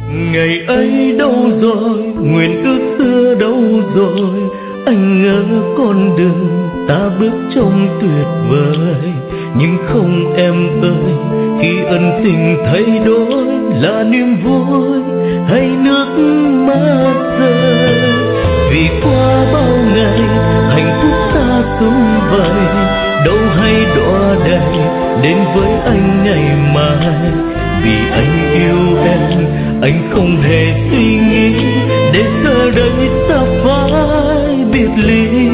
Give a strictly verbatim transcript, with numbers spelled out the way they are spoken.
Ngày ấy đâu rồi, nguyện ước xưa đâu rồi, anh ngỡ con đường ta bước trong tuyệt vời. Nhưng không em ơi, khi ân tình thay đổi là niềm vui hay nước mắt rơi. Vì qua bao ngày hạnh phúc ta sum vầy, đâu hay đọa đầy đến với anh ngày mai. Vì anh yêu em, anh không hề suy nghĩ để giờ đây ta phải biệt ly.